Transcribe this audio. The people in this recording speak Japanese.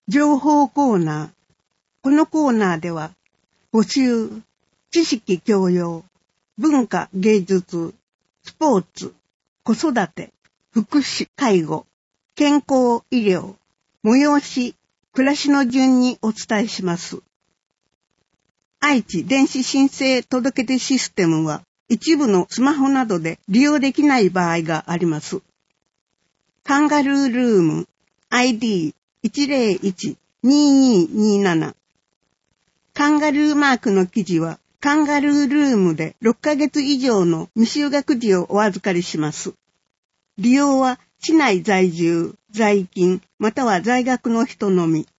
情報コーナー。このコーナーでは、募集、知識教養、文化芸術、スポーツ、子育て、福祉、介護、健康医療、催し、暮らしの順にお伝えします。愛知電子申請届出システムは一部のスマホなどで利用できない場合があります。カンガルールーム ID101-2227 カンガルーマークの記事はカンガルールームで6ヶ月以上の未就学児をお預かりします。利用は市内在住、在勤または在学の人のみ。